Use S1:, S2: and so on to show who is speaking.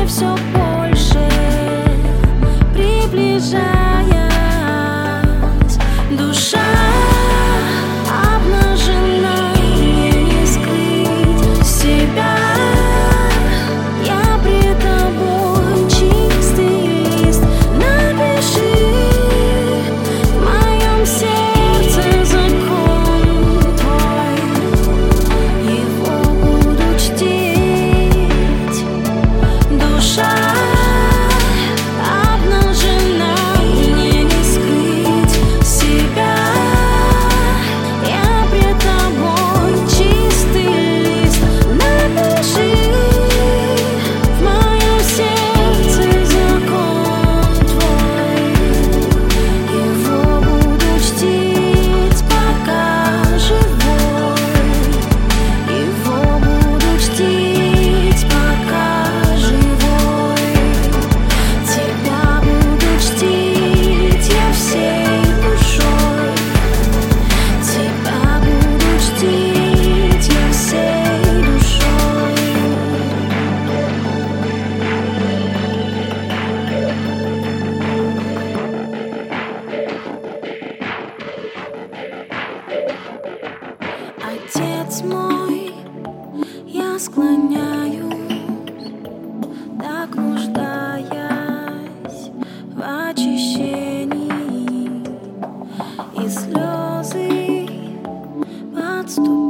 S1: все больше приближаясь. Душа обнажена, мне не скрыть себя. Я пред тобой, чистый лист. Напиши в моем сердце закон твой, его буду чтить. Душа обнажена, мне не скрыть себя. Я пред тобой, чистый лист. Напиши в моем сердце закон твой, его буду чтить, пока живой. Его буду чтить, пока живой. Тебя буду чтить я всей душой. Тебя буду чтить я всей душой. Отец мой, я склоняюсь, так нуждаясь в очищении, и слезы подступают.